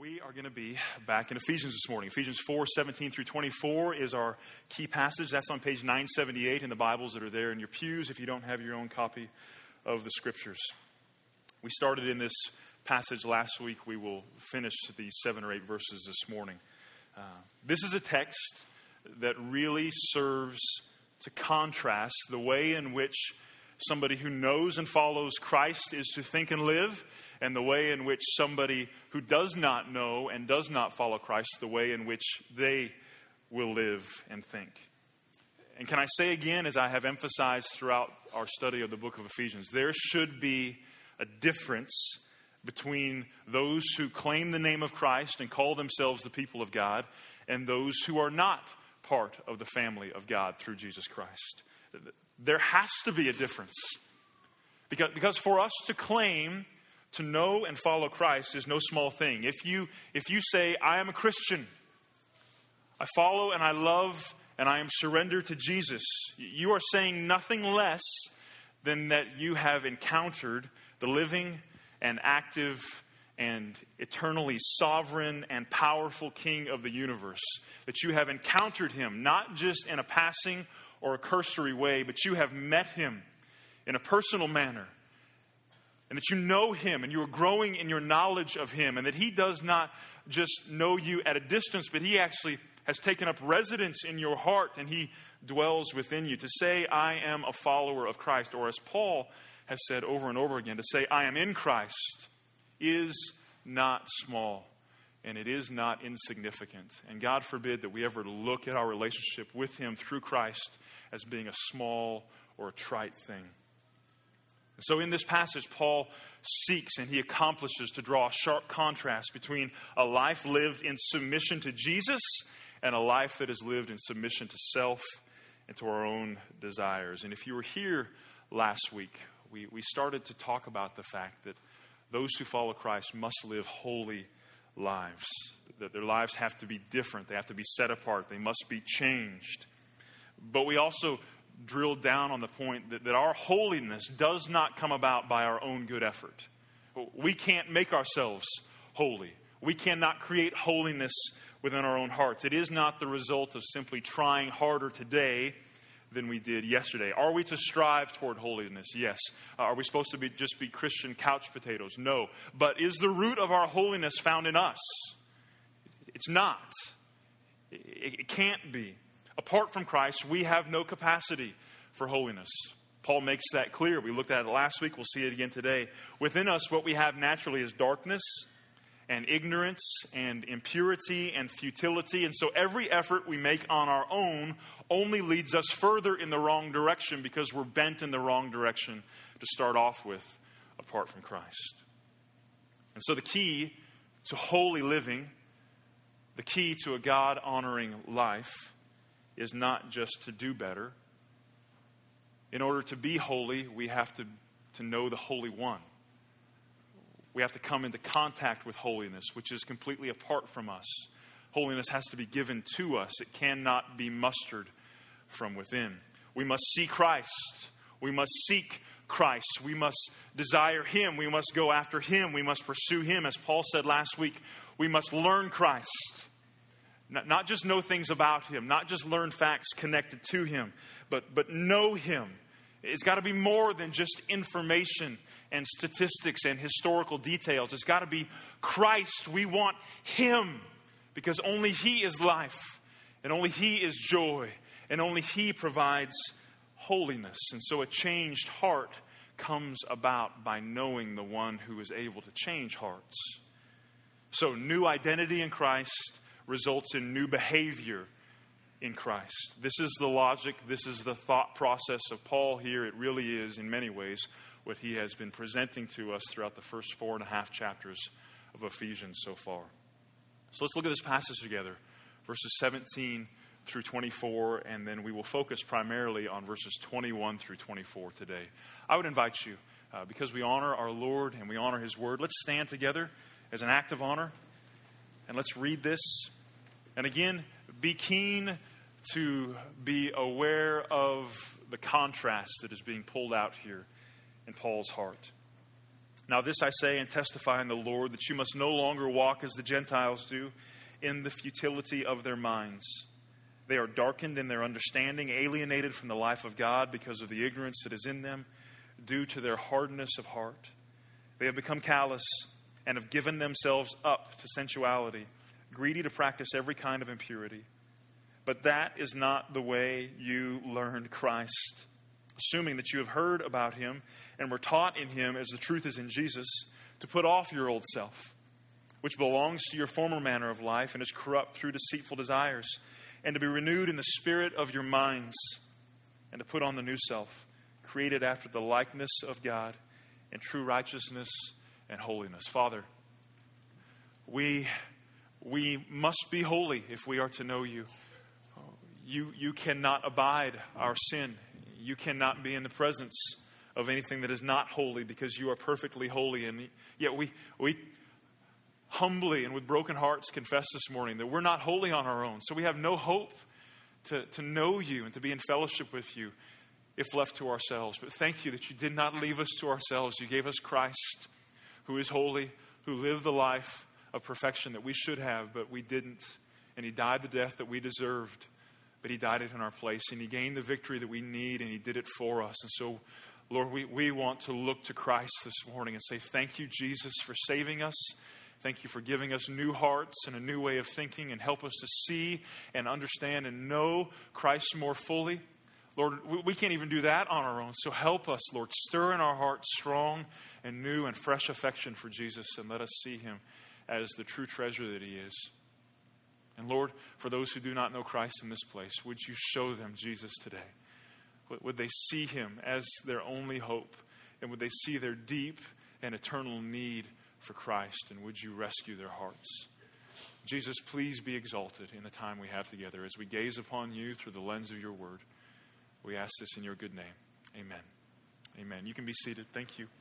We are going to be back in Ephesians this morning. Ephesians 4:17 through 24 is our key passage. That's on page 978 in the Bibles that are there in your pews if you don't have your own copy of the Scriptures. We started in this passage last week. We will finish the 7 or 8 verses this morning. This is a text that really serves to contrast the way in which somebody who knows and follows Christ is to think and live, and the way in which somebody who does not know and does not follow Christ, the way in which they will live and think. And can I say again, as I have emphasized throughout our study of the book of Ephesians, there should be a difference between those who claim the name of Christ and call themselves the people of God and those who are not part of the family of God through Jesus Christ. There has to be a difference. Because for us to claim to know and follow Christ is no small thing. If you say, I am a Christian, I follow and I love and I am surrendered to Jesus, you are saying nothing less than that you have encountered the living and active and eternally sovereign and powerful King of the universe. That you have encountered him, not just in a passing or a cursory way, but you have met him in a personal manner. And that you know him and you are growing in your knowledge of him. And that he does not just know you at a distance, but he actually has taken up residence in your heart and he dwells within you. To say, I am a follower of Christ, or as Paul has said over and over again, to say, I am in Christ, is not small. And it is not insignificant. And God forbid that we ever look at our relationship with him through Christ as being a small or a trite thing. So in this passage, Paul seeks and he accomplishes to draw a sharp contrast between a life lived in submission to Jesus and a life that is lived in submission to self and to our own desires. And if you were here last week, we started to talk about the fact that those who follow Christ must live holy lives. That their lives have to be different. They have to be set apart. They must be changed. But we also drilled down on the point that our holiness does not come about by our own good effort. We can't make ourselves holy. We cannot create holiness within our own hearts. It is not the result of simply trying harder today than we did yesterday. Are we to strive toward holiness? Yes. Are we supposed to just be Christian couch potatoes? No. But is the root of our holiness found in us? It's not. It can't be. Apart from Christ, we have no capacity for holiness. Paul makes that clear. We looked at it last week. We'll see it again today. Within us, what we have naturally is darkness and ignorance and impurity and futility. And so every effort we make on our own only leads us further in the wrong direction because we're bent in the wrong direction to start off with apart from Christ. And so the key to holy living, the key to a God-honoring life, is not just to do better. In order to be holy, we have to know the Holy One. We have to come into contact with holiness, which is completely apart from us. Holiness has to be given to us. It cannot be mustered from within. We must see Christ. We must seek Christ. We must desire him. We must go after him. We must pursue him. As Paul said last week, we must learn Christ. Not just know things about him, not just learn facts connected to him, but know him. It's got to be more than just information and statistics and historical details. It's got to be Christ. We want him because only he is life and only he is joy and only he provides holiness. And so a changed heart comes about by knowing the one who is able to change hearts. So new identity in Christ results in new behavior in Christ. This is the logic, this is the thought process of Paul here. It really is, in many ways, what he has been presenting to us throughout the first 4.5 chapters of Ephesians so far. So let's look at this passage together, verses 17 through 24, and then we will focus primarily on verses 21 through 24 today. I would invite you, because we honor our Lord and we honor his word, let's stand together as an act of honor, and let's read this. And again, be keen to be aware of the contrast that is being pulled out here in Paul's heart. Now this I say and testify in the Lord, that you must no longer walk as the Gentiles do, in the futility of their minds. They are darkened in their understanding, alienated from the life of God because of the ignorance that is in them, due to their hardness of heart. They have become callous and have given themselves up to sensuality, greedy to practice every kind of impurity. But that is not the way you learned Christ. Assuming that you have heard about him and were taught in him as the truth is in Jesus, to put off your old self, which belongs to your former manner of life and is corrupt through deceitful desires, and to be renewed in the spirit of your minds, and to put on the new self, created after the likeness of God in true righteousness and holiness. Father, we must be holy if we are to know you. You cannot abide our sin. You cannot be in the presence of anything that is not holy, because you are perfectly holy. And yet we humbly and with broken hearts confess this morning that we're not holy on our own. So we have no hope to know you and to be in fellowship with you if left to ourselves. But thank you that you did not leave us to ourselves. You gave us Christ, who is holy, who lived the life of perfection that we should have, but we didn't. And he died the death that we deserved. But he died it in our place, and he gained the victory that we need, and he did it for us. And so, Lord, we want to look to Christ this morning and say, thank you, Jesus, for saving us. Thank you for giving us new hearts and a new way of thinking, and help us to see and understand and know Christ more fully. Lord, we can't even do that on our own. So help us, Lord. Stir in our hearts strong and new and fresh affection for Jesus, and let us see him as the true treasure that he is. And Lord, for those who do not know Christ in this place, would you show them Jesus today? Would they see him as their only hope? And would they see their deep and eternal need for Christ? And would you rescue their hearts? Jesus, please be exalted in the time we have together as we gaze upon you through the lens of your word. We ask this in your good name. Amen. Amen. You can be seated. Thank you.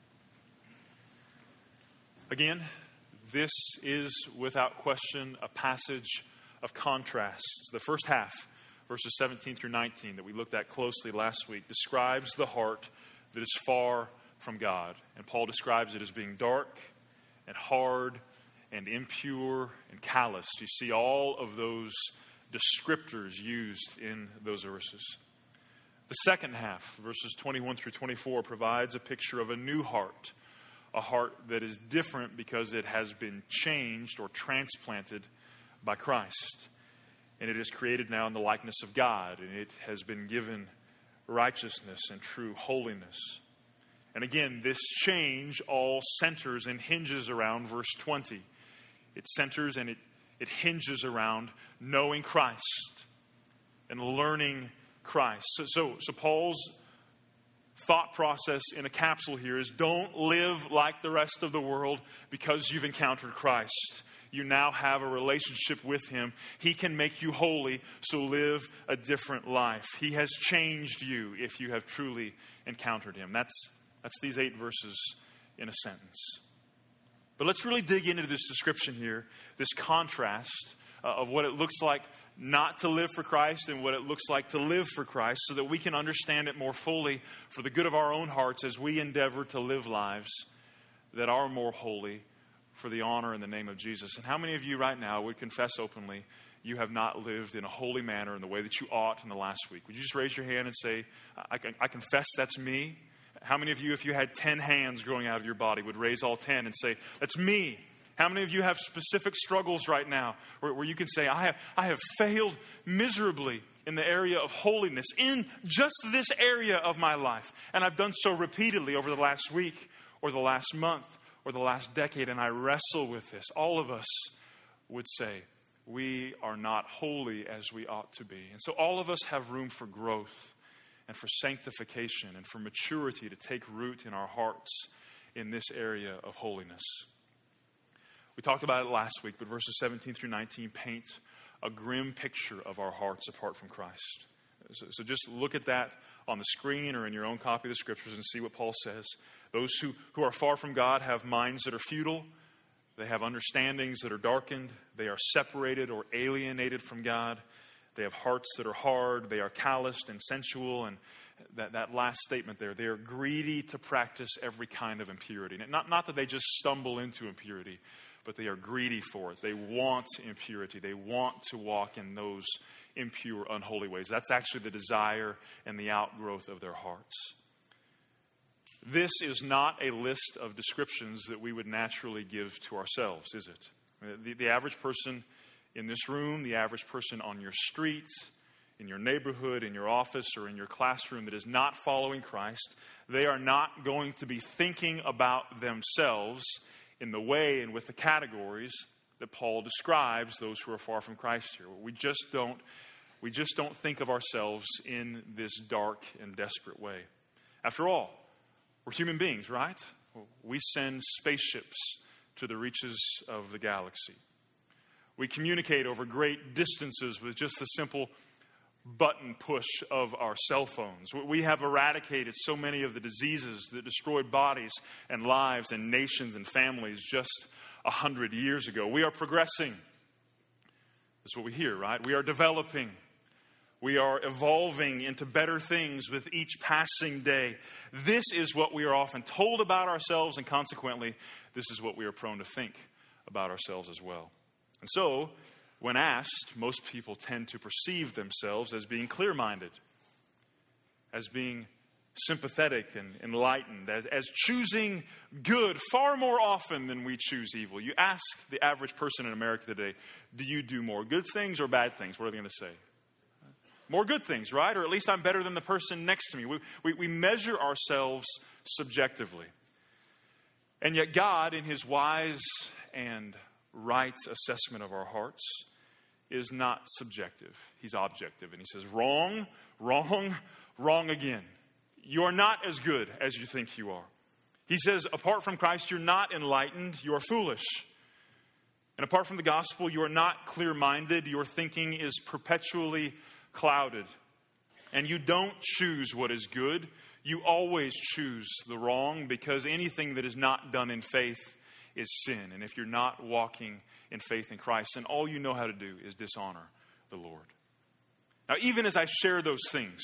Again, this is without question a passage of contrasts. The first half, verses 17 through 19, that we looked at closely last week, describes the heart that is far from God. And Paul describes it as being dark and hard and impure and calloused. You see all of those descriptors used in those verses. The second half, verses 21 through 24, provides a picture of a new heart, a heart that is different because it has been changed or transplanted by Christ. And it is created now in the likeness of God, and it has been given righteousness and true holiness. And again, this change all centers and hinges around verse 20. It centers and it hinges around knowing Christ and learning Christ. So Paul's thought process in a capsule here is, don't live like the rest of the world because you've encountered Christ. You now have a relationship with him. He can make you holy, so live a different life. He has changed you if you have truly encountered him. That's these 8 verses in a sentence. But let's really dig into this description here, this contrast of what it looks like not to live for Christ and what it looks like to live for Christ, so that we can understand it more fully for the good of our own hearts as we endeavor to live lives that are more holy for the honor and the name of Jesus. And how many of you right now would confess openly you have not lived in a holy manner in the way that you ought in the last week? Would you just raise your hand and say, I confess that's me? How many of you, if you had 10 hands growing out of your body, would raise all 10 and say, that's me? How many of you have specific struggles right now where you can say, I have failed miserably in the area of holiness, in just this area of my life? And I've done so repeatedly over the last week or the last month or the last decade, and I wrestle with this. All of us would say, we are not holy as we ought to be. And so all of us have room for growth and for sanctification and for maturity to take root in our hearts in this area of holiness. We talked about it last week, but verses 17 through 19 paint a grim picture of our hearts apart from Christ. So just look at that on the screen or in your own copy of the Scriptures and see what Paul says. Those who are far from God have minds that are futile. They have understandings that are darkened. They are separated or alienated from God. They have hearts that are hard. They are calloused and sensual. And that last statement there, they are greedy to practice every kind of impurity. Not that they just stumble into impurity, but they are greedy for it. They want impurity. They want to walk in those impure, unholy ways. That's actually the desire and the outgrowth of their hearts. This is not a list of descriptions that we would naturally give to ourselves, is it? The average person in this room, the average person on your street, in your neighborhood, in your office, or in your classroom that is not following Christ, they are not going to be thinking about themselves in the way and with the categories that Paul describes those who are far from Christ here. We just don't think of ourselves in this dark and desperate way. After all, we're human beings, right? We send spaceships to the reaches of the galaxy. We communicate over great distances with just a simple button push of our cell phones. We have eradicated so many of the diseases that destroyed bodies and lives and nations and families just 100 years ago. We are progressing. That's what we hear, right? We are developing. We are evolving into better things with each passing day. This is what we are often told about ourselves, and consequently, this is what we are prone to think about ourselves as well. And so, when asked, most people tend to perceive themselves as being clear-minded, as being sympathetic and enlightened, as choosing good far more often than we choose evil. You ask the average person in America today, do you do more good things or bad things? What are they going to say? More good things, right? Or at least I'm better than the person next to me. We measure ourselves subjectively. And yet God, in His wise and right assessment of our hearts, is not subjective. He's objective. And He says, wrong, wrong, wrong again. You are not as good as you think you are. He says, apart from Christ, you're not enlightened, you are foolish. And apart from the gospel, you are not clear-minded. Your thinking is perpetually clouded. And you don't choose what is good. You always choose the wrong, because anything that is not done in faith is sin. And if you're not walking in faith in Christ, then all you know how to do is dishonor the Lord. Now, even as I share those things,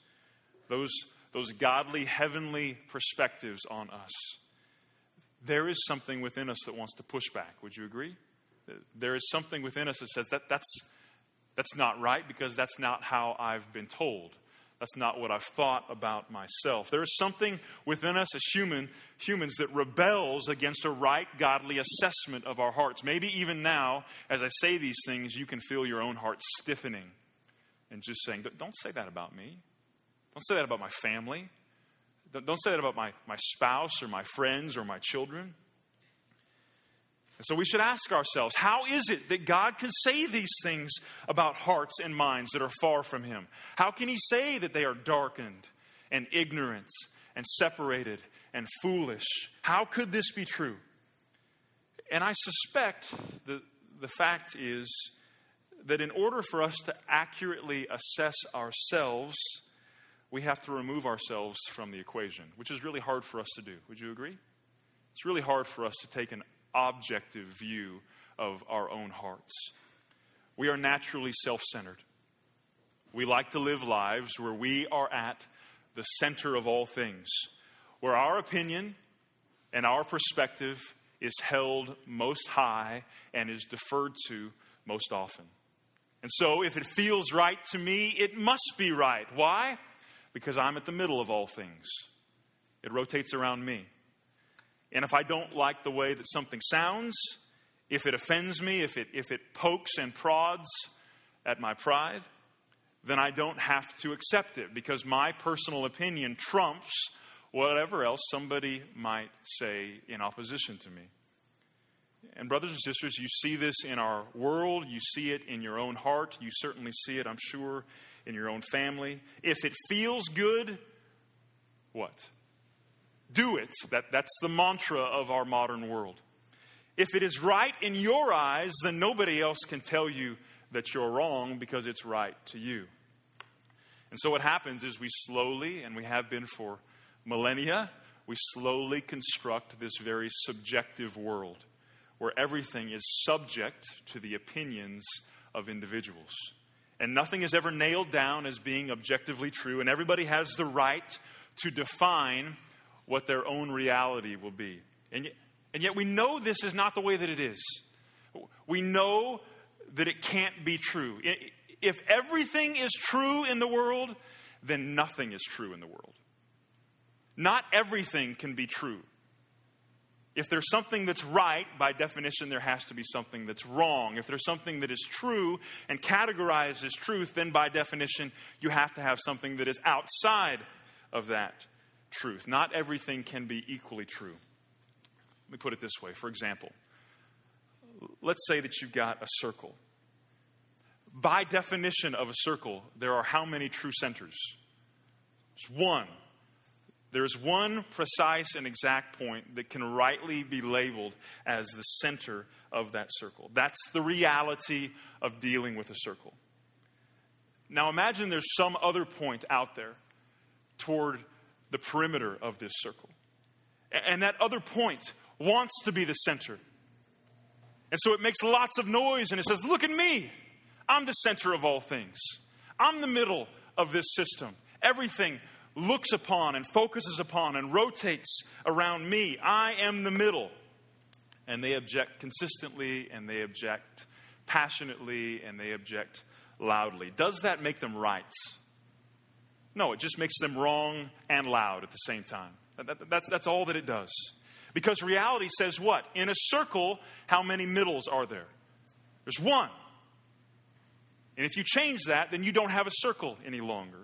those godly, heavenly perspectives on us, there is something within us that wants to push back. Would you agree? There is something within us that says that's not right, because that's not how I've been told. That's not what I've thought about myself. There is something within us as humans that rebels against a right, godly assessment of our hearts. Maybe even now, as I say these things, you can feel your own heart stiffening and just saying, don't say that about me. Don't say that about my family. Don't say that about my spouse or my friends or my children. And so we should ask ourselves, how is it that God can say these things about hearts and minds that are far from Him? How can He say that they are darkened and ignorant and separated and foolish? How could this be true? And I suspect the fact is that in order for us to accurately assess ourselves, we have to remove ourselves from the equation, which is really hard for us to do. Would you agree? It's really hard for us to take an objective view of our own hearts. We are naturally self-centered. We like to live lives where we are at the center of all things, where our opinion and our perspective is held most high and is deferred to most often. And so if it feels right to me, it must be right. Why? Because I'm at the middle of all things. It rotates around me. And if I don't like the way that something sounds, if it offends me, if it pokes and prods at my pride, then I don't have to accept it, because my personal opinion trumps whatever else somebody might say in opposition to me. And brothers and sisters, you see this in our world. You see it in your own heart. You certainly see it, I'm sure, in your own family. If it feels good, what? Do it. That's the mantra of our modern world. If it is right in your eyes, then nobody else can tell you that you're wrong, because it's right to you. And so what happens is we slowly, and we have been for millennia, we slowly construct this very subjective world where everything is subject to the opinions of individuals. And nothing is ever nailed down as being objectively true. And everybody has the right to define what their own reality will be. And yet we know this is not the way that it is. We know that it can't be true. If everything is true in the world, then nothing is true in the world. Not everything can be true. If there's something that's right, by definition, there has to be something that's wrong. If there's something that is true and categorized as truth, then by definition, you have to have something that is outside of that truth. Not everything can be equally true. Let me put it this way. For example, let's say that you've got a circle. By definition of a circle, there are how many true centers? There's one. There's one precise and exact point that can rightly be labeled as the center of that circle. That's the reality of dealing with a circle. Now imagine there's some other point out there toward the perimeter of this circle. And that other point wants to be the center. And so it makes lots of noise and it says, look at me. I'm the center of all things. I'm the middle of this system. Everything looks upon and focuses upon and rotates around me. I am the middle. And they object consistently, and they object passionately, and they object loudly. Does that make them right? No, it just makes them wrong and loud at the same time. That's all that it does. Because reality says what? In a circle, how many middles are there? There's one. And if you change that, then you don't have a circle any longer.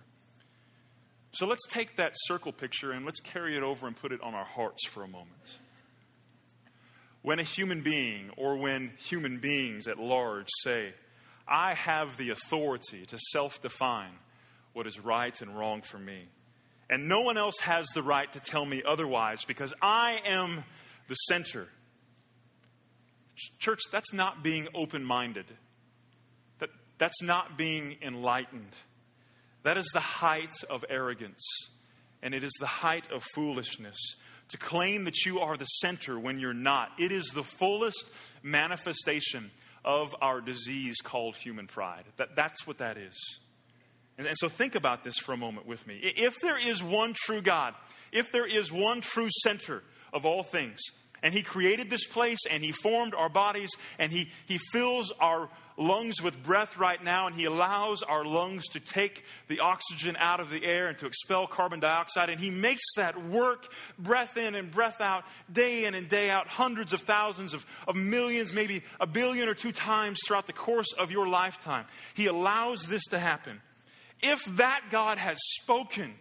So let's take that circle picture and let's carry it over and put it on our hearts for a moment. When a human being, or when human beings at large say, I have the authority to self-define what is right and wrong for me, and no one else has the right to tell me otherwise because I am the center. Church, that's not being open-minded. That's not being enlightened. That is the height of arrogance, and it is the height of foolishness to claim that you are the center when you're not. It is the fullest manifestation of our disease called human pride. That's what that is. And so think about this for a moment with me. If there is one true God, if there is one true center of all things, and He created this place, and He formed our bodies, and He fills our lungs with breath right now, and He allows our lungs to take the oxygen out of the air and to expel carbon dioxide, and He makes that work, breath in and breath out, day in and day out, hundreds of thousands of millions, maybe a billion or two times throughout the course of your lifetime. He allows this to happen. If that God has spoken,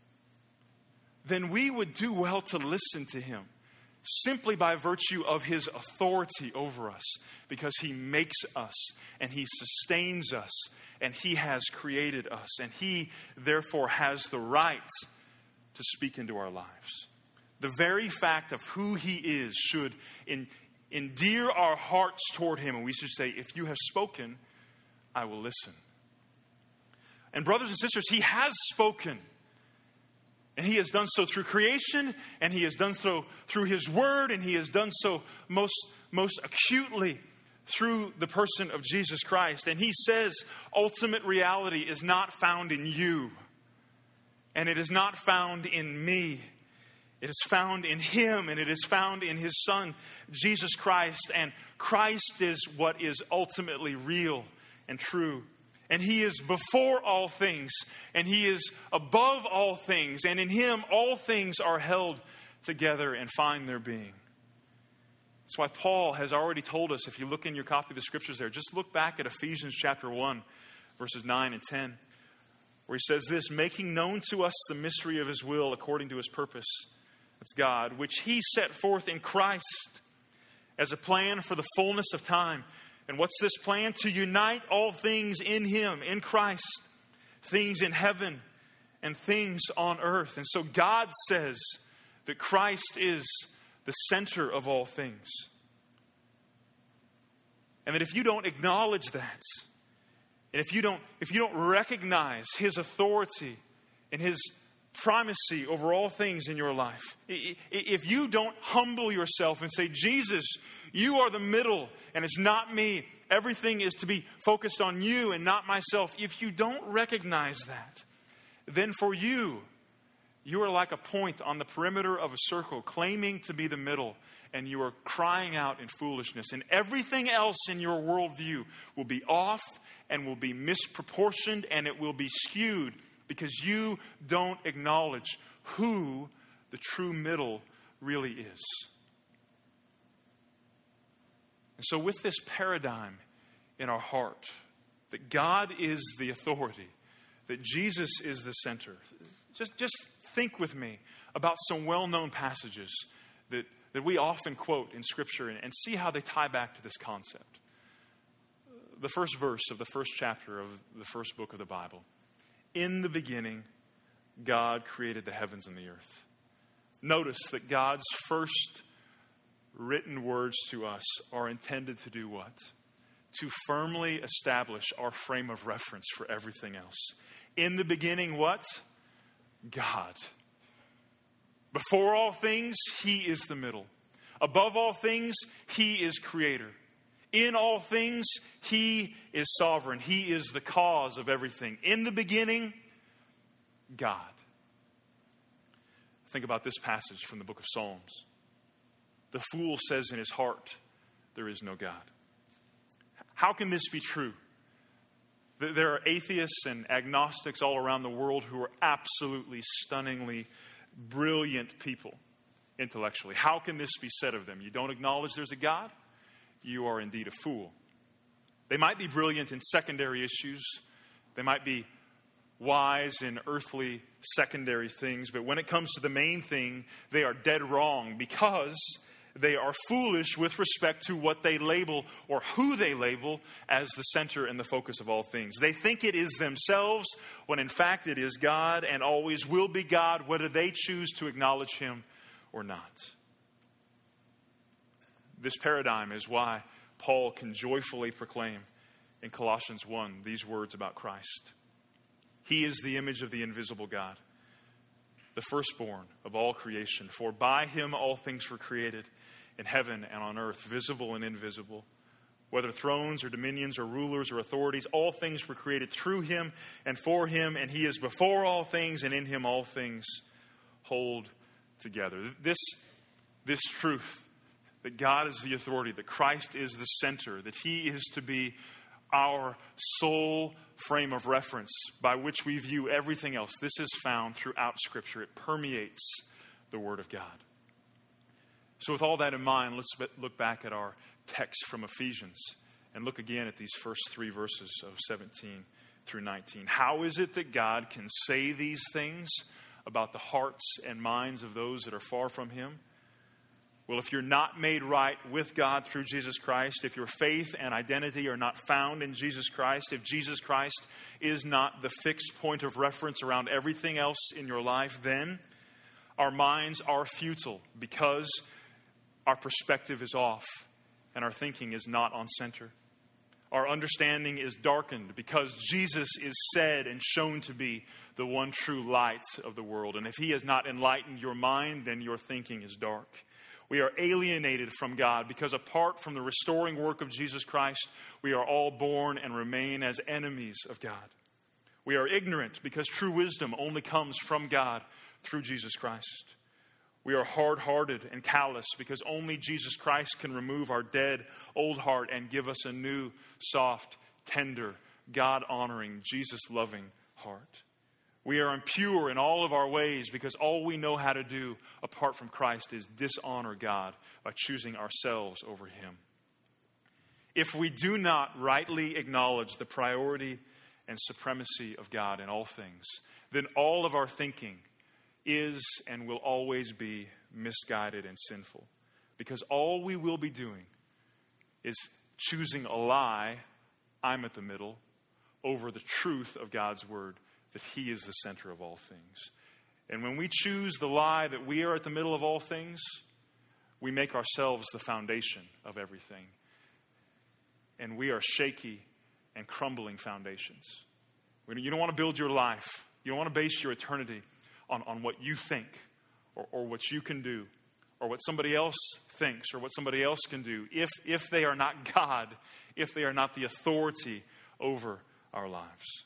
then we would do well to listen to Him, simply by virtue of His authority over us, because He makes us and He sustains us and He has created us, and He therefore has the right to speak into our lives. The very fact of who He is should endear our hearts toward Him, and we should say, if you have spoken, I will listen. And brothers and sisters, He has spoken. And He has done so through creation, and He has done so through His Word, and He has done so most acutely through the person of Jesus Christ. And He says ultimate reality is not found in you, and it is not found in me. It is found in Him, and it is found in His Son, Jesus Christ. And Christ is what is ultimately real and true. And He is before all things, and He is above all things, and in Him all things are held together and find their being. That's why Paul has already told us, if you look in your copy of the Scriptures there, just look back at Ephesians chapter 1, verses 9 and 10, where he says this, making known to us the mystery of His will according to His purpose, that's God, which He set forth in Christ as a plan for the fullness of time. And what's this plan? To unite all things in Him, in Christ, things in heaven and things on earth. And so God says that Christ is the center of all things. And that if you don't acknowledge that, and if you don't recognize His authority and His primacy over all things in your life, if you don't humble yourself and say, Jesus, You are the middle and it's not me, everything is to be focused on you and not myself. If you don't recognize that, then for you are like a point on the perimeter of a circle, claiming to be the middle, and you are crying out in foolishness. And everything else in your worldview will be off and will be misproportioned, and it will be skewed because you don't acknowledge who the true middle really is. And so with this paradigm in our heart, that God is the authority, that Jesus is the center, just think with me about some well-known passages that we often quote in Scripture and see how they tie back to this concept. The first verse of the first chapter of the first book of the Bible. In the beginning, God created the heavens and the earth. Notice that God's first written words to us are intended to do what? To firmly establish our frame of reference for everything else. In the beginning, what? God. Before all things, He is the middle. Above all things, He is creator. In all things, He is sovereign. He is the cause of everything. In the beginning, God. Think about this passage from the book of Psalms. The fool says in his heart, there is no God. How can this be true? There are atheists and agnostics all around the world who are absolutely stunningly brilliant people intellectually. How can this be said of them? You don't acknowledge there's a God? You are indeed a fool. They might be brilliant in secondary issues. They might be wise in earthly secondary things. But when it comes to the main thing, they are dead wrong because they are foolish with respect to what they label or who they label as the center and the focus of all things. They think it is themselves when in fact it is God and always will be God, whether they choose to acknowledge Him or not. This paradigm is why Paul can joyfully proclaim in Colossians 1 these words about Christ. He is the image of the invisible God, the firstborn of all creation. For by Him all things were created in heaven and on earth, visible and invisible. Whether thrones or dominions or rulers or authorities, all things were created through Him and for Him, and He is before all things, and in Him all things hold together. This truth, that God is the authority, that Christ is the center, that He is to be our sole frame of reference by which we view everything else. This is found throughout Scripture. It permeates the Word of God. So with all that in mind, let's look back at our text from Ephesians and look again at these first three verses of 17 through 19. How is it that God can say these things about the hearts and minds of those that are far from Him? Well, if you're not made right with God through Jesus Christ, if your faith and identity are not found in Jesus Christ, if Jesus Christ is not the fixed point of reference around everything else in your life, then our minds are futile because our perspective is off and our thinking is not on center. Our understanding is darkened because Jesus is said and shown to be the one true light of the world. And if He has not enlightened your mind, then your thinking is dark. We are alienated from God because apart from the restoring work of Jesus Christ, we are all born and remain as enemies of God. We are ignorant because true wisdom only comes from God through Jesus Christ. We are hard-hearted and callous because only Jesus Christ can remove our dead old heart and give us a new, soft, tender, God-honoring, Jesus-loving heart. We are impure in all of our ways because all we know how to do apart from Christ is dishonor God by choosing ourselves over Him. If we do not rightly acknowledge the priority and supremacy of God in all things, then all of our thinking is and will always be misguided and sinful. Because all we will be doing is choosing a lie, I'm at the middle, over the truth of God's Word, that He is the center of all things. And when we choose the lie that we are at the middle of all things, we make ourselves the foundation of everything. And we are shaky and crumbling foundations. You don't want to build your life. You don't want to base your eternity on what you think or what you can do or what somebody else thinks or what somebody else can do if they are not God, if they are not the authority over our lives.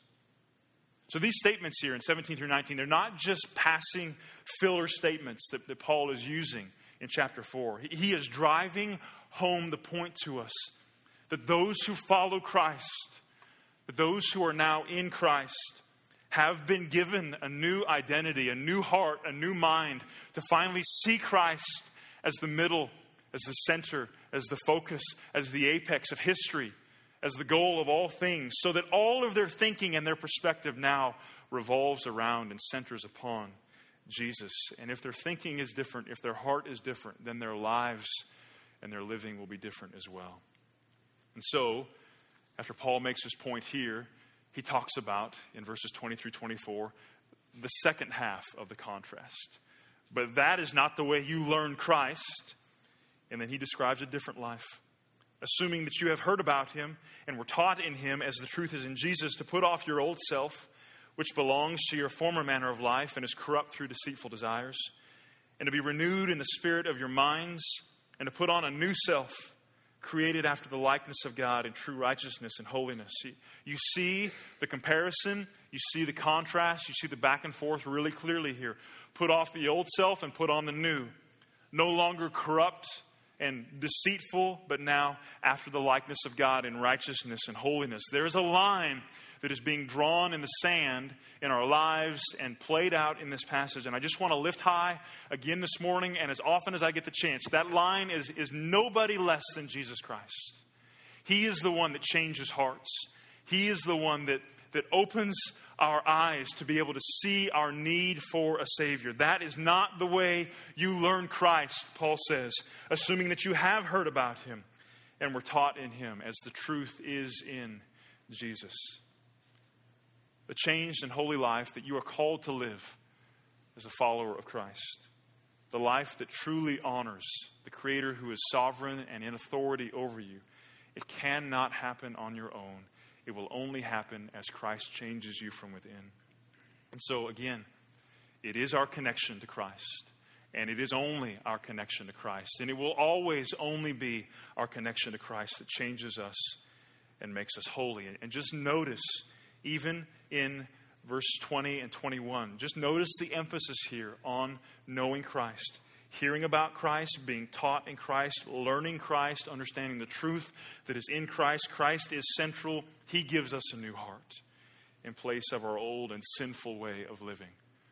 So these statements here in 17 through 19, they're not just passing filler statements that Paul is using in chapter 4. He is driving home the point to us that those who follow Christ, that those who are now in Christ, have been given a new identity, a new heart, a new mind to finally see Christ as the middle, as the center, as the focus, as the apex of history, as the goal of all things, so that all of their thinking and their perspective now revolves around and centers upon Jesus. And if their thinking is different, if their heart is different, then their lives and their living will be different as well. And so, after Paul makes his point here, he talks about, in verses 20 through 24, the second half of the contrast. But that is not the way you learn Christ. And then he describes a different life. Assuming that you have heard about him and were taught in him as the truth is in Jesus, to put off your old self, which belongs to your former manner of life and is corrupt through deceitful desires, and to be renewed in the spirit of your minds, and to put on a new self, created after the likeness of God in true righteousness and holiness. You see the comparison, you see the contrast, you see the back and forth really clearly here. Put off the old self and put on the new. No longer corrupt and deceitful, but now after the likeness of God in righteousness and holiness. There is a line that is being drawn in the sand in our lives and played out in this passage. And I just want to lift high again this morning, and as often as I get the chance, that line is nobody less than Jesus Christ. He is the one that changes hearts. He is the one that opens our eyes to be able to see our need for a Savior. That is not the way you learn Christ, Paul says, assuming that you have heard about him and were taught in him as the truth is in Jesus. The changed and holy life that you are called to live as a follower of Christ. The life that truly honors the Creator who is sovereign and in authority over you. It cannot happen on your own. It will only happen as Christ changes you from within. And so again, it is our connection to Christ. And it is only our connection to Christ. And it will always only be our connection to Christ that changes us and makes us holy. And just notice, even in verse 20 and 21, just notice the emphasis here on knowing Christ. Hearing about Christ, being taught in Christ, learning Christ, understanding the truth that is in Christ. Christ is central. He gives us a new heart in place of our old and sinful way of living.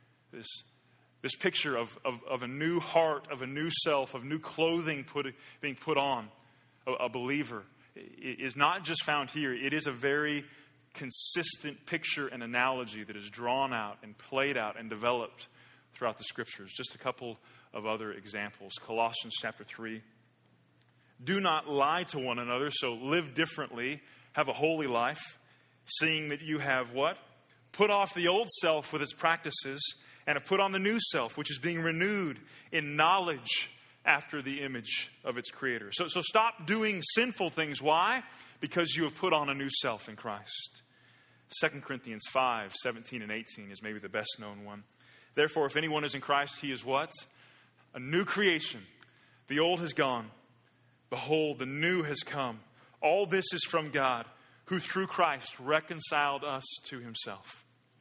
This picture of a new heart, of a new self, of new clothing being put on a believer is not just found here. It is a very consistent picture and analogy that is drawn out and played out and developed throughout the Scriptures. Just a couple of other examples. Colossians chapter 3. Do not lie to one another, so live differently, have a holy life, seeing that you have what? Put off the old self with its practices and have put on the new self, which is being renewed in knowledge after the image of its creator. So stop doing sinful things. Why? Because you have put on a new self in Christ. 2 Corinthians 5, 17 and 18 is maybe the best known one. Therefore, if anyone is in Christ, he is what? A new creation. The old has gone. Behold, the new has come. All this is from God, who through Christ reconciled us to himself.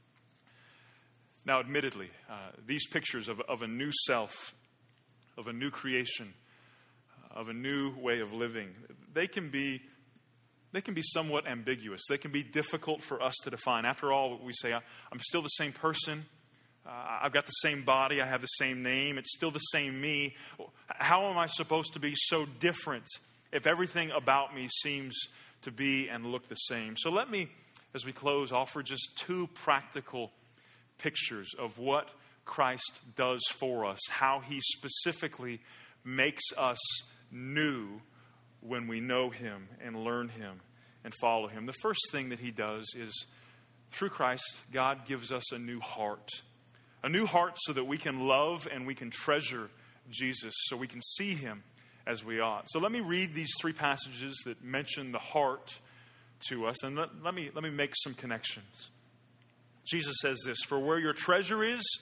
Now, admittedly, these pictures of a new self, of a new creation, of a new way of living, they can be somewhat ambiguous. They can be difficult for us to define. After all, we say, I'm still the same person. I've got the same body. I have the same name. It's still the same me. How am I supposed to be so different if everything about me seems to be and look the same? So let me, as we close, offer just two practical pictures of what Christ does for us, how he specifically makes us new when we know him and learn him and follow him. The first thing that he does is, through Christ, God gives us a new heart. A new heart so that we can love and we can treasure Jesus, so we can see him as we ought. So let me read these three passages that mention the heart to us, and let me make some connections. Jesus says this: for where your treasure is,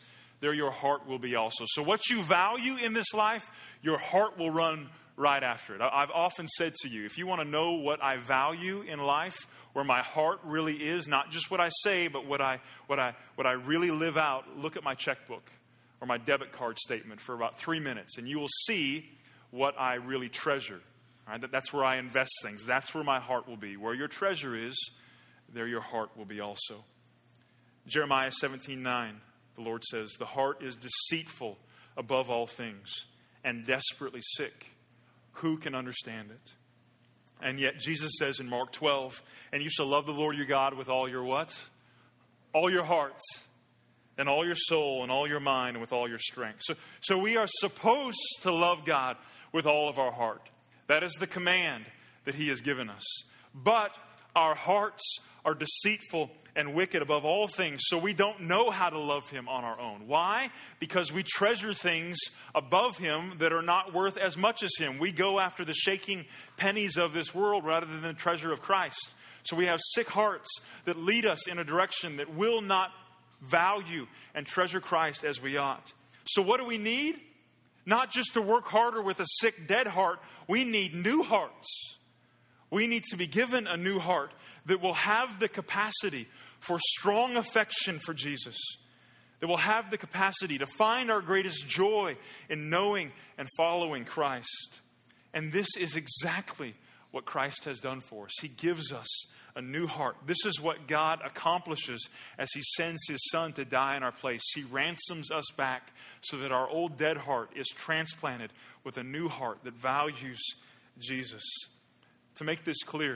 there your heart will be also. So what you value in this life, your heart will run right after it. I've often said to you, if you want to know what I value in life, where my heart really is, not just what I say, but what I really live out, look at my checkbook or my debit card statement for about 3 minutes, and you will see what I really treasure. All right? That's where I invest things. That's where my heart will be. Where your treasure is, there your heart will be also. Jeremiah 17:9, the Lord says, the heart is deceitful above all things and desperately sick. Who can understand it? And yet Jesus says in Mark 12, and you shall love the Lord your God with all your what? All your heart and all your soul and all your mind and with all your strength. So we are supposed to love God with all of our heart. That is the command that He has given us. But our hearts are deceitful and wicked above all things, so we don't know how to love Him on our own. Why? Because we treasure things above Him that are not worth as much as Him. We go after the shaking pennies of this world rather than the treasure of Christ. So we have sick hearts that lead us in a direction that will not value and treasure Christ as we ought. So what do we need? Not just to work harder with a sick, dead heart. We need new hearts. We need to be given a new heart that will have the capacity for strong affection for Jesus, that will have the capacity to find our greatest joy in knowing and following Christ. And this is exactly what Christ has done for us. He gives us a new heart. This is what God accomplishes as He sends His Son to die in our place. He ransoms us back so that our old dead heart is transplanted with a new heart that values Jesus. To make this clear,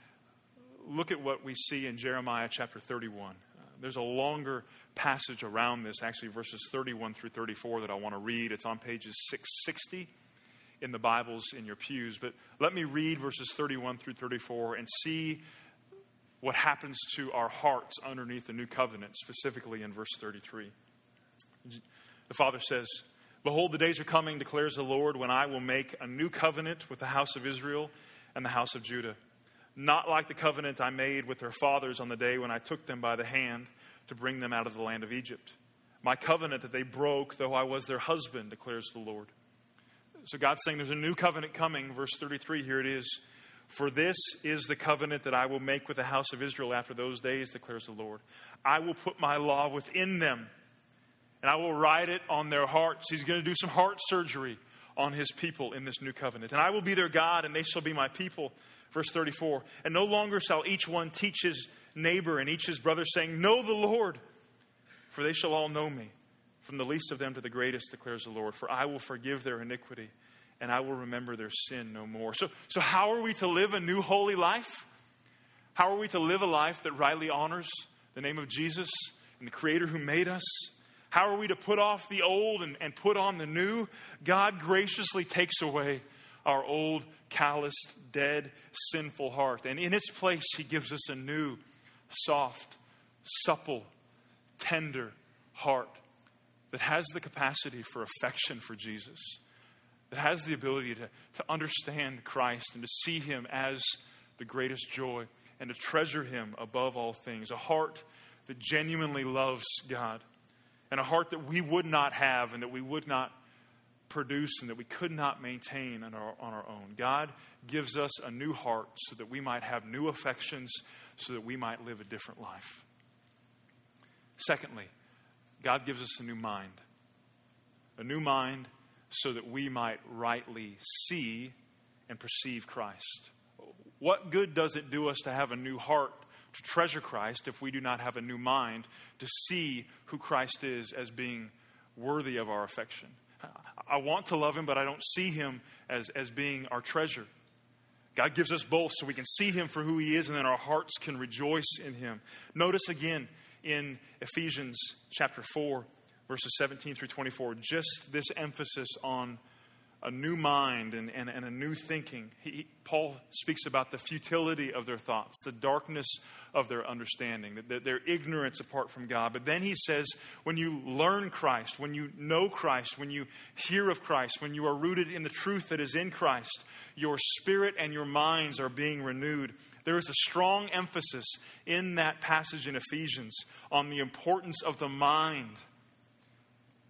look at what we see in Jeremiah chapter 31. There's a longer passage around this, actually verses 31 through 34 that I want to read. It's on pages 660 in the Bibles in your pews. But let me read verses 31 through 34 and see what happens to our hearts underneath the new covenant, specifically in verse 33. The Father says, behold, the days are coming, declares the Lord, when I will make a new covenant with the house of Israel and the house of Judah. Not like the covenant I made with their fathers on the day when I took them by the hand to bring them out of the land of Egypt. My covenant that they broke, though I was their husband, declares the Lord. So God's saying there's a new covenant coming. Verse 33, here it is. For this is the covenant that I will make with the house of Israel after those days, declares the Lord. I will put my law within them, and I will write it on their hearts. He's going to do some heart surgery on His people in this new covenant. And I will be their God, and they shall be my people. Verse 34, and no longer shall each one teach his neighbor and each his brother, saying, know the Lord, for they shall all know me, from the least of them to the greatest, declares the Lord. For I will forgive their iniquity, and I will remember their sin no more. So how are we to live a new holy life? How are we to live a life that rightly honors the name of Jesus and the Creator who made us? How are we to put off the old and put on the new? God graciously takes away our old, calloused, dead, sinful heart. And in its place, He gives us a new, soft, supple, tender heart that has the capacity for affection for Jesus, that has the ability to understand Christ and to see Him as the greatest joy and to treasure Him above all things. A heart that genuinely loves God, and a heart that we would not have and that we would not produce and that we could not maintain on our own. God gives us a new heart so that we might have new affections, so that we might live a different life. Secondly, God gives us a new mind. A new mind so that we might rightly see and perceive Christ. What good does it do us to have a new heart to treasure Christ if we do not have a new mind to see who Christ is as being worthy of our affection? I want to love Him, but I don't see Him as being our treasure. God gives us both so we can see Him for who He is, and then our hearts can rejoice in Him. Notice again in Ephesians chapter 4, verses 17 through 24, just this emphasis on a new mind and a new thinking. Paul speaks about the futility of their thoughts, the darkness of their understanding, their ignorance apart from God. But then he says, when you learn Christ, when you know Christ, when you hear of Christ, when you are rooted in the truth that is in Christ, your spirit and your minds are being renewed. There is a strong emphasis in that passage in Ephesians on the importance of the mind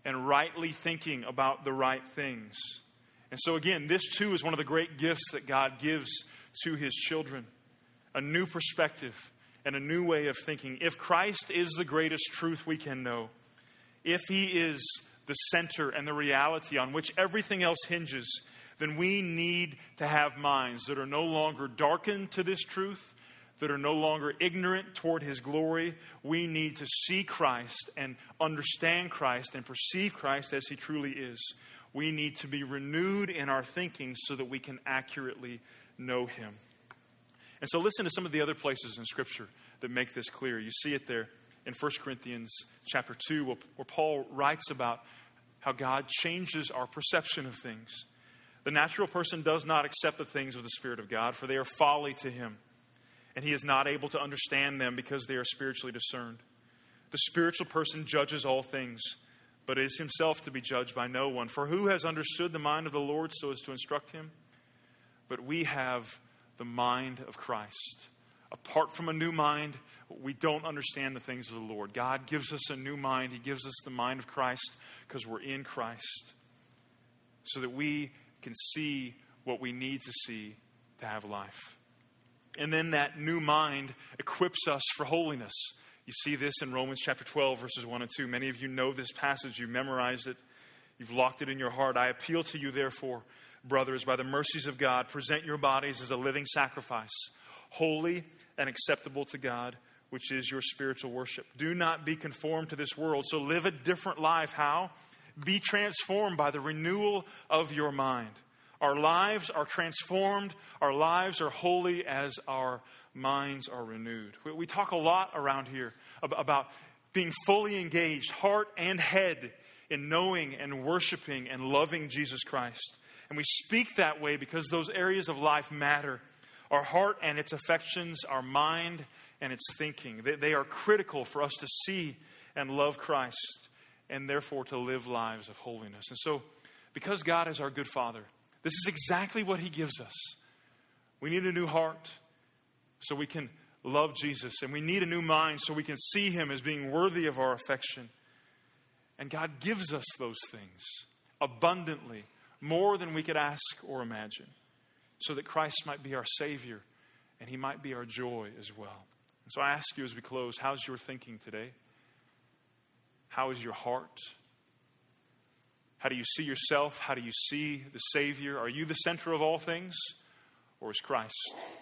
and rightly thinking about the right things. And so again, this too is one of the great gifts that God gives to his children. A new perspective and a new way of thinking. If Christ is the greatest truth we can know, if he is the center and the reality on which everything else hinges, then we need to have minds that are no longer darkened to this truth, that are no longer ignorant toward his glory. We need to see Christ and understand Christ and perceive Christ as he truly is. We need to be renewed in our thinking so that we can accurately know him. And so listen to some of the other places in Scripture that make this clear. You see it there in 1 Corinthians chapter 2, where Paul writes about how God changes our perception of things. The natural person does not accept the things of the Spirit of God, for they are folly to him, and he is not able to understand them because they are spiritually discerned. The spiritual person judges all things, but is himself to be judged by no one. For who has understood the mind of the Lord so as to instruct him? But we have the mind of Christ. Apart from a new mind, we don't understand the things of the Lord. God gives us a new mind. He gives us the mind of Christ because we're in Christ, so that we can see what we need to see to have life. And then that new mind equips us for holiness. You see this in Romans chapter 12, verses 1 and 2. Many of you know this passage. You memorized it. You've locked it in your heart. I appeal to you, therefore, brothers, by the mercies of God, present your bodies as a living sacrifice, holy and acceptable to God, which is your spiritual worship. Do not be conformed to this world. So live a different life. How? Be transformed by the renewal of your mind. Our lives are transformed. Our lives are holy as our minds are renewed. We talk a lot around here about being fully engaged, heart and head, in knowing and worshiping and loving Jesus Christ. And we speak that way because those areas of life matter. Our heart and its affections, our mind and its thinking. They are critical for us to see and love Christ, and therefore to live lives of holiness. And so, because God is our good Father, this is exactly what he gives us. We need a new heart so we can love Jesus. And we need a new mind so we can see him as being worthy of our affection. And God gives us those things abundantly, more than we could ask or imagine, so that Christ might be our Savior and he might be our joy as well. And so I ask you as we close, how's your thinking today? How is your heart? How do you see yourself? How do you see the Savior? Are you the center of all things, or is Christ?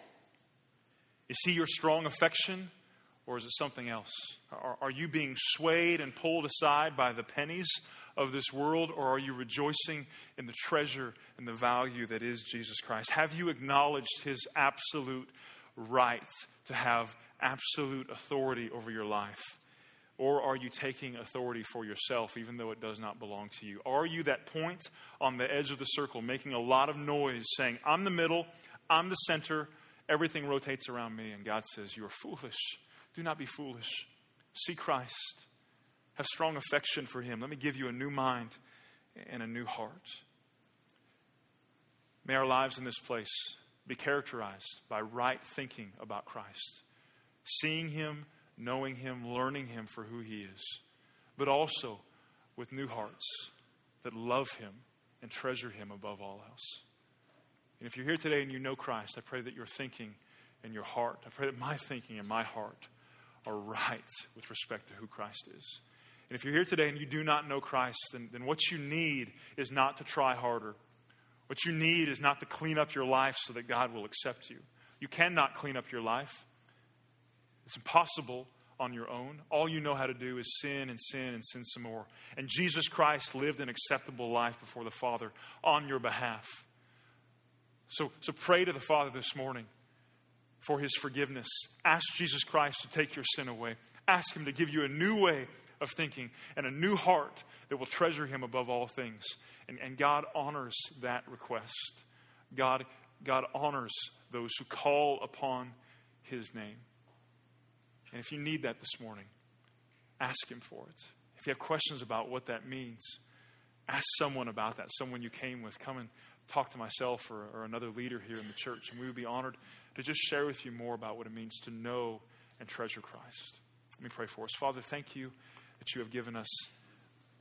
Is he your strong affection, or is it something else? Are you being swayed and pulled aside by the pennies of this world, or are you rejoicing in the treasure and the value that is Jesus Christ? Have you acknowledged his absolute right to have absolute authority over your life? Or are you taking authority for yourself, even though it does not belong to you? Are you that point on the edge of the circle, making a lot of noise, saying, I'm the middle, I'm the center, everything rotates around me? And God says, you are foolish. Do not be foolish. See Christ. Have strong affection for him. Let me give you a new mind and a new heart. May our lives in this place be characterized by right thinking about Christ. Seeing him, knowing him, learning him for who he is. But also with new hearts that love him and treasure him above all else. And if you're here today and you know Christ, I pray that your thinking and your heart, I pray that my thinking and my heart are right with respect to who Christ is. And if you're here today and you do not know Christ, then what you need is not to try harder. What you need is not to clean up your life so that God will accept you. You cannot clean up your life. It's impossible on your own. All you know how to do is sin and sin and sin some more. And Jesus Christ lived an acceptable life before the Father on your behalf. So pray to the Father this morning for his forgiveness. Ask Jesus Christ to take your sin away. Ask him to give you a new way of thinking and a new heart that will treasure him above all things. And God honors that request. God honors those who call upon his name. And if you need that this morning, ask him for it. If you have questions about what that means, ask someone about that, someone you came with. Come and talk to myself or another leader here in the church, and we would be honored to just share with you more about what it means to know and treasure Christ. Let me pray for us. Father, thank you that you have given us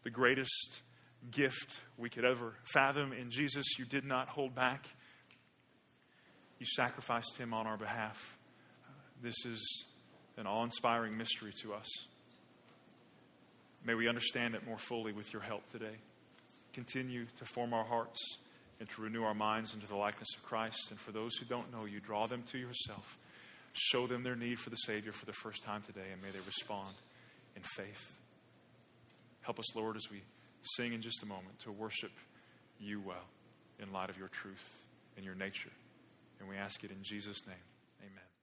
the greatest gift we could ever fathom in Jesus. You did not hold back. You sacrificed him on our behalf. This is an awe-inspiring mystery to us. May we understand it more fully with your help today. Continue to form our hearts and to renew our minds into the likeness of Christ. And for those who don't know you, draw them to yourself. Show them their need for the Savior for the first time today, and may they respond in faith. Help us, Lord, as we sing in just a moment, to worship you well in light of your truth and your nature. And we ask it in Jesus' name. Amen.